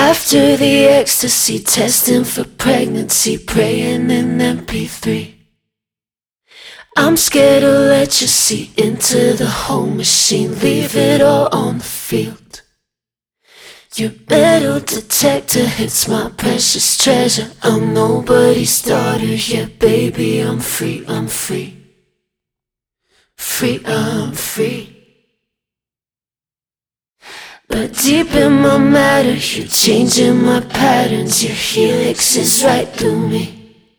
After the ecstasy, testing for pregnancy, praying in MP3. I'm scared to let you see into the whole machine, leave it all on the field. Your metal detector hits my precious treasure. I'm nobody's daughter yet, baby, I'm free, I'm free. Free, I'm free. But deep in my matter, you're changing my patterns. Your helix is right through me.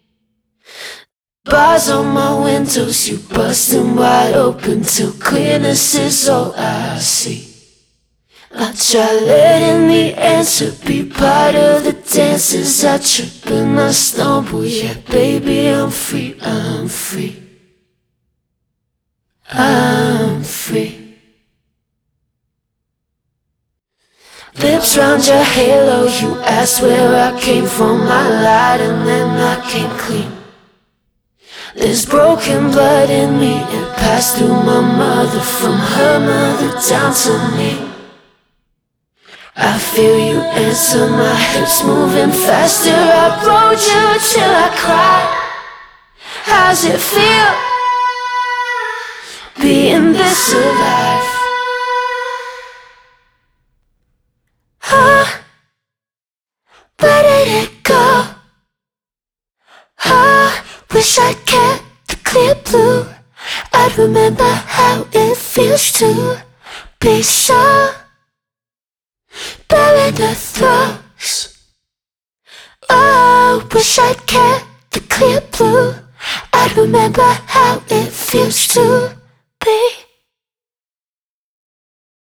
Bars on my windows, you busting wide open till clearness is all I see. I try letting the answer be part of the dances. I trip and I stumble, yeah, baby, I'm free, I'm free. I'm free. Lips round your halo, you asked where I came from. I lied and then I came clean. There's broken blood in me, it passed through my mother, from her mother down to me. I feel you answer, my hips moving faster. I rode you till I cried. How's it feel, being this alive? Where did it go? Wish I'd kept the clear blue. I'd remember how it feels to be so bare in the throes. Oh, wish I'd kept the clear blue. I'd remember how it feels to